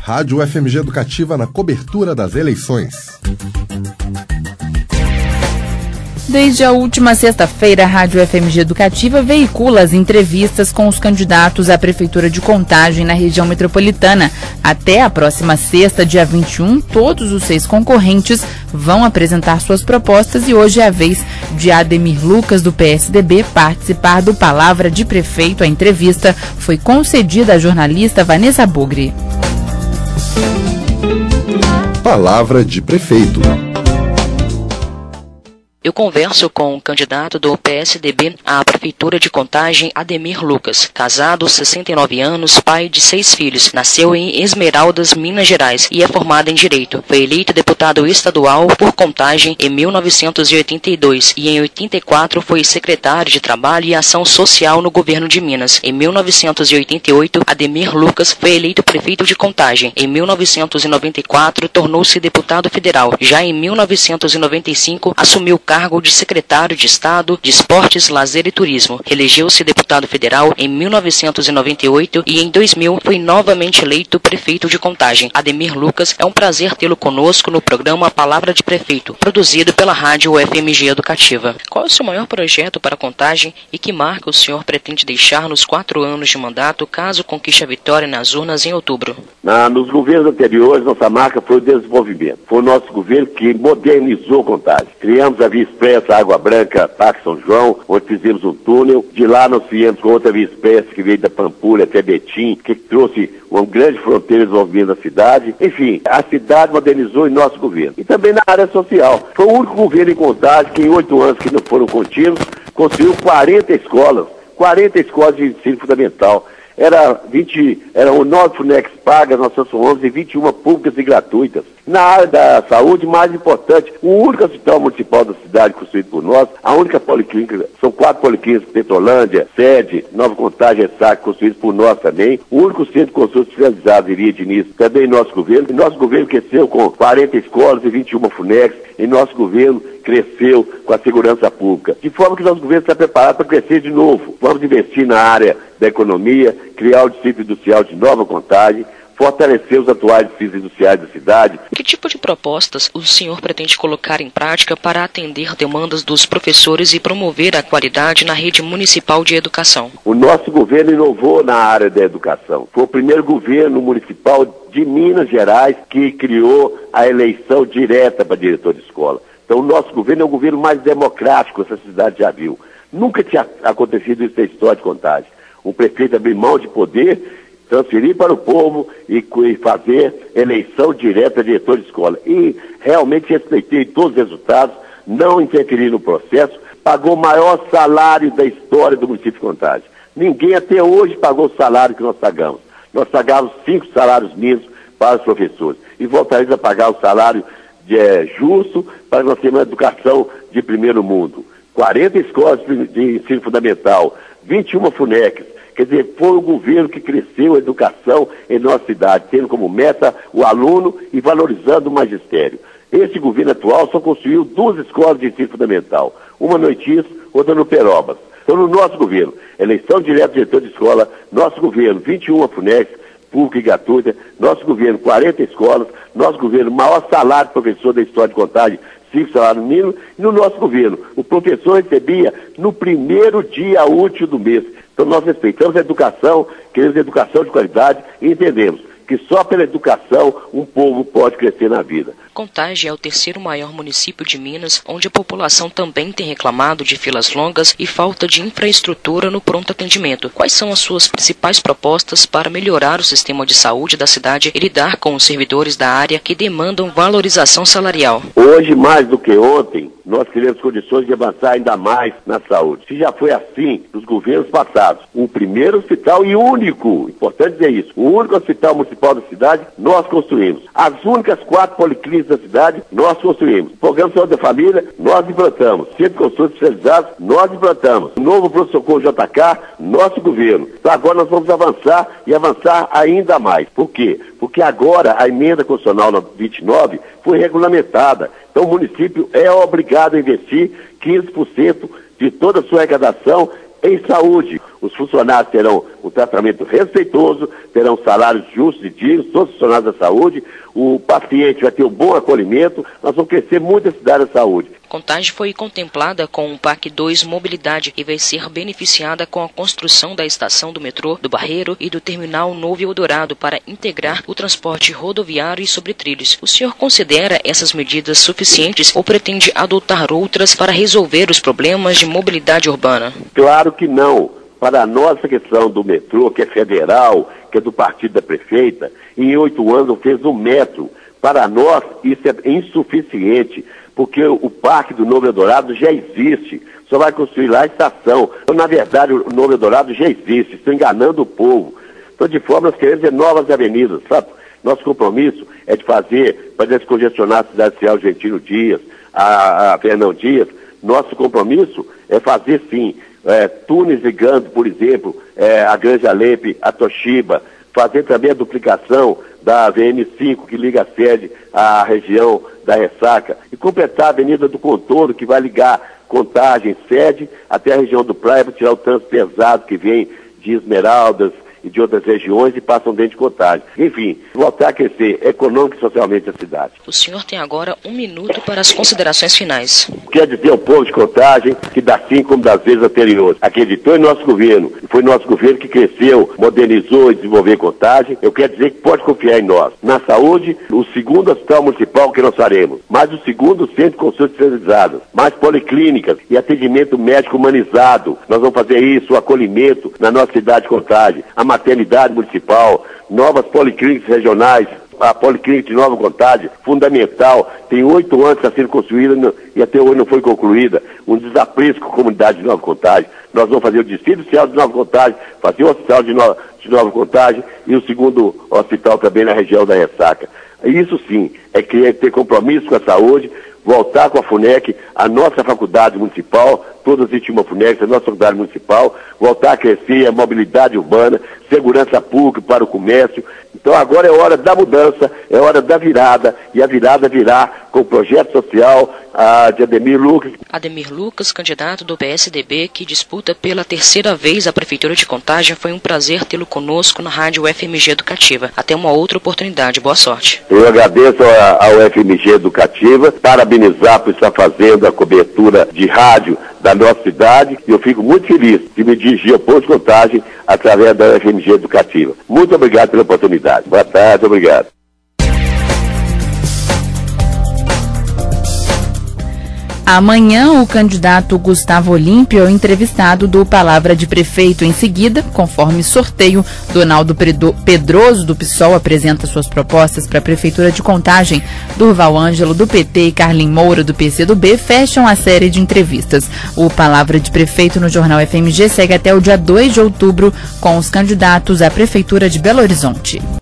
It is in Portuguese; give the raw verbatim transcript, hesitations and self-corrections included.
Rádio F M G Educativa na cobertura das eleições. Desde a última sexta-feira, a Rádio F M G Educativa veicula as entrevistas com os candidatos à Prefeitura de Contagem na região metropolitana. Até a próxima sexta, dia vinte e um, todos os seis concorrentes vão apresentar suas propostas e hoje é a vez de Ademir Lucas, do P S D B, participar do Palavra de Prefeito. A entrevista foi concedida à jornalista Vanessa Bugri. Palavra de Prefeito. Eu converso com o candidato do P S D B à Prefeitura de Contagem, Ademir Lucas. Casado, sessenta e nove anos, pai de seis filhos. Nasceu em Esmeraldas, Minas Gerais e é formado em Direito. Foi eleito deputado estadual por Contagem em mil novecentos e oitenta e dois e em oitenta e quatro foi secretário de Trabalho e Ação Social no governo de Minas. Em mil novecentos e oitenta e oito, Ademir Lucas foi eleito prefeito de Contagem. Em mil novecentos e noventa e quatro, tornou-se deputado federal. Já em mil novecentos e noventa e cinco, assumiu o cargo de secretário de Estado de Esportes, Lazer e Turismo. Reelegeu-se deputado federal em mil novecentos e noventa e oito e em dois mil foi novamente eleito prefeito de Contagem. Ademir Lucas, é um prazer tê-lo conosco no programa Palavra de Prefeito, produzido pela Rádio F M G Educativa. Qual é o seu maior projeto para Contagem e que marca o senhor pretende deixar nos quatro anos de mandato, caso conquiste a vitória nas urnas em outubro? Na, nos governos anteriores, nossa marca foi o desenvolvimento. Foi o nosso governo que modernizou Contagem. Criamos a Via Expressa Água Branca, Parque São João, onde fizemos um túnel. De lá nós viemos com outra Via Expressa que veio da Pampulha até Betim, que trouxe uma grande fronteira de desenvolvimento da cidade. Enfim, a cidade modernizou em nosso governo. E também na área social. Foi o único governo em Contagem que em oito anos que não foram contínuos, construiu quarenta escolas, quarenta escolas de ensino fundamental. Era vinte, eram nove FUNEX pagas, nós transformamos em vinte e uma públicas e gratuitas. Na área da saúde, mais importante, o único hospital municipal da cidade construído por nós, a única policlínica, são quatro policlínicas, Petrolândia, Sede, Nova Contagem, Ressaca, construídos por nós também. O único centro de consulta especializado, Iria Diniz, também nosso governo. E nosso governo cresceu com quarenta escolas e vinte e uma FUNEX. E nosso governo cresceu com a segurança pública. De forma que nosso governo está preparado para crescer de novo. Vamos investir na área da economia, criar o distrito industrial de Nova Contagem, fortalecer os atuais distritos industriais da cidade. Que tipo de propostas o senhor pretende colocar em prática para atender demandas dos professores e promover a qualidade na rede municipal de educação? O nosso governo inovou na área da educação. Foi o primeiro governo municipal de Minas Gerais que criou a eleição direta para diretor de escola. Então o nosso governo é o governo mais democrático que essa cidade já viu. Nunca tinha acontecido isso na história de Contagem. Um prefeito abrir mão de poder, transferir para o povo e fazer eleição direta de diretor de escola. E realmente respeitei todos os resultados, não interferi no processo, pagou o maior salário da história do município de Contagem. Ninguém até hoje pagou o salário que nós pagamos. Nós pagamos cinco salários mínimos para os professores. E voltaremos a pagar o salário de, é, justo para nós termos uma educação de primeiro mundo. quarenta escolas de ensino fundamental, vinte e uma FUNECs. Quer dizer, foi o governo que cresceu a educação em nossa cidade, tendo como meta o aluno e valorizando o magistério. Esse governo atual só construiu duas escolas de ensino fundamental, uma no Oitis, outra no Perobas. Então, no nosso governo, eleição direta de diretor de escola, nosso governo, vinte e uma FUNEX, pública e gratuita, nosso governo, quarenta escolas, nosso governo, maior salário de professor da história de Contagem, cinco salários mínimos, e no nosso governo, o professor recebia no primeiro dia útil do mês. Então nós respeitamos a educação, queremos educação de qualidade e entendemos que só pela educação um povo pode crescer na vida. Contagem é o terceiro maior município de Minas, onde a população também tem reclamado de filas longas e falta de infraestrutura no pronto atendimento. Quais são as suas principais propostas para melhorar o sistema de saúde da cidade e lidar com os servidores da área que demandam valorização salarial? Hoje, mais do que ontem, nós queremos condições de avançar ainda mais na saúde. Se já foi assim nos governos passados, o primeiro hospital e único, importante dizer isso, o único hospital municipal da cidade, nós construímos. As únicas quatro policlínicas da cidade, nós construímos. Programa de Saúde da Família, nós implantamos. Centro de consultas especializados, nós implantamos. O novo pronto-socorro J K, nosso governo. Então agora nós vamos avançar e avançar ainda mais. Por quê? Porque agora a emenda constitucional vinte e nove foi regulamentada. Então o município é obrigado a investir quinze por cento de toda a sua arrecadação em saúde. Os funcionários terão um tratamento respeitoso, terão salários justos e dignos, todos os funcionários da saúde, o paciente vai ter um bom acolhimento, nós vamos crescer muito a cidade da saúde. Contagem foi contemplada com o P A C dois Mobilidade e vai ser beneficiada com a construção da estação do metrô do Barreiro e do terminal Novo Eldorado para integrar o transporte rodoviário e sobre trilhos. O senhor considera essas medidas suficientes ou pretende adotar outras para resolver os problemas de mobilidade urbana? Claro que não. Para a nossa questão do metrô, que é federal, que é do partido da prefeita, em oito anos fez um metro. Para nós, isso é insuficiente, porque o Parque do Novo Eldorado já existe, só vai construir lá a estação. Então, na verdade, o Novo Eldorado já existe, estão enganando o povo. Então, de forma, nós queremos ver novas avenidas, sabe? Nosso compromisso é de fazer, para descongestionar a cidade de Argentino Dias, a, a Fernão Dias. Nosso compromisso é fazer, sim, é, túneis ligando, por exemplo, é, a Granja Lepe, a Toshiba, fazer também a duplicação da V M cinco, que liga a sede à região da Ressaca, e completar a Avenida do Contorno, que vai ligar Contagem, sede, até a região do Praia, para tirar o trânsito pesado que vem de Esmeraldas e de outras regiões e passam dentro de Contagem. Enfim, voltar a crescer econômico e socialmente a cidade. O senhor tem agora um minuto para as considerações finais. Quer dizer ao povo de Contagem que, assim como das vezes anteriores, acreditou em nosso governo, e foi nosso governo que cresceu, modernizou e desenvolveu Contagem, eu quero dizer que pode confiar em nós. Na saúde, o segundo hospital municipal que nós faremos, mais o segundo centro de consultas especializadas, mais policlínicas e atendimento médico humanizado. Nós vamos fazer isso, o acolhimento na nossa cidade de Contagem, a maternidade municipal, novas policlínicas regionais, a Policlínica de Nova Contagem, fundamental, tem oito anos que está sendo construída e até hoje não foi concluída, um desapreço com a comunidade de Nova Contagem. Nós vamos fazer o Distrito Social de Nova Contagem, fazer o Hospital de Nova, de Nova Contagem e o segundo hospital também na região da Ressaca. Isso sim, é ter compromisso com a saúde, voltar com a FUNEC, a nossa faculdade municipal, todas existem uma FUNEC, a nossa faculdade municipal, voltar a crescer a mobilidade urbana, segurança pública para o comércio. Então agora é hora da mudança, é hora da virada, e a virada virá com o projeto social a, de Ademir Lucas. Ademir Lucas, candidato do P S D B, que disputa pela terceira vez a Prefeitura de Contagem, foi um prazer tê-lo conosco na Rádio F M G Educativa. Até uma outra oportunidade. Boa sorte. Eu agradeço ao F M G Educativa, parabenizar por estar fazendo a cobertura de rádio da nossa cidade, e eu fico muito feliz de me dirigir ao posto de Contagem através da F M G Educativa. Muito obrigado pela oportunidade. Boa tarde, obrigado. Amanhã, o candidato Gustavo Olímpio é o entrevistado do Palavra de Prefeito. Em seguida, conforme sorteio, Donaldo Pedroso, do P SOL, apresenta suas propostas para a Prefeitura de Contagem. Durval Ângelo, do P T, e Carlin Moura, do P C do B, fecham a série de entrevistas. O Palavra de Prefeito no Jornal F M G segue até o dia dois de outubro com os candidatos à Prefeitura de Belo Horizonte.